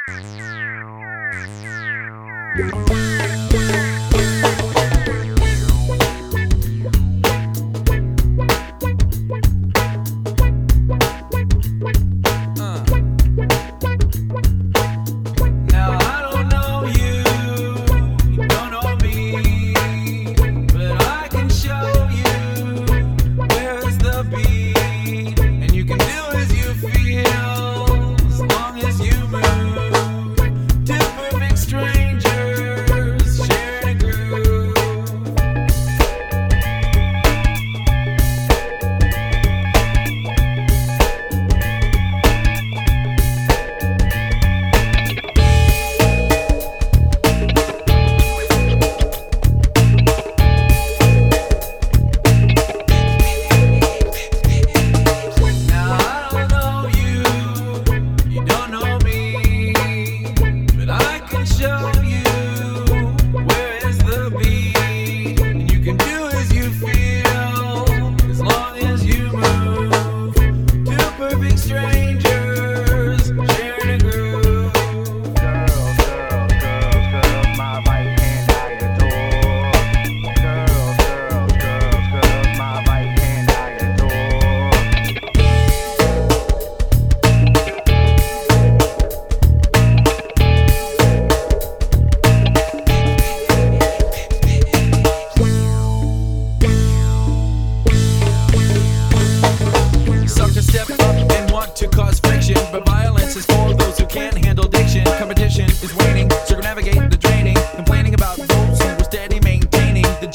is waning, circumnavigate the draining, complaining about those who were steady maintaining the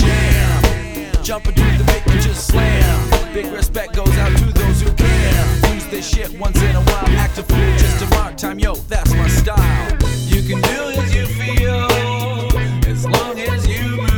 jam. Jump into the pit and just slam. Big respect goes out to those who can use this shit once in a while, act a fool just to mark time. Yo, that's my style. You can do as you feel, as long as you move.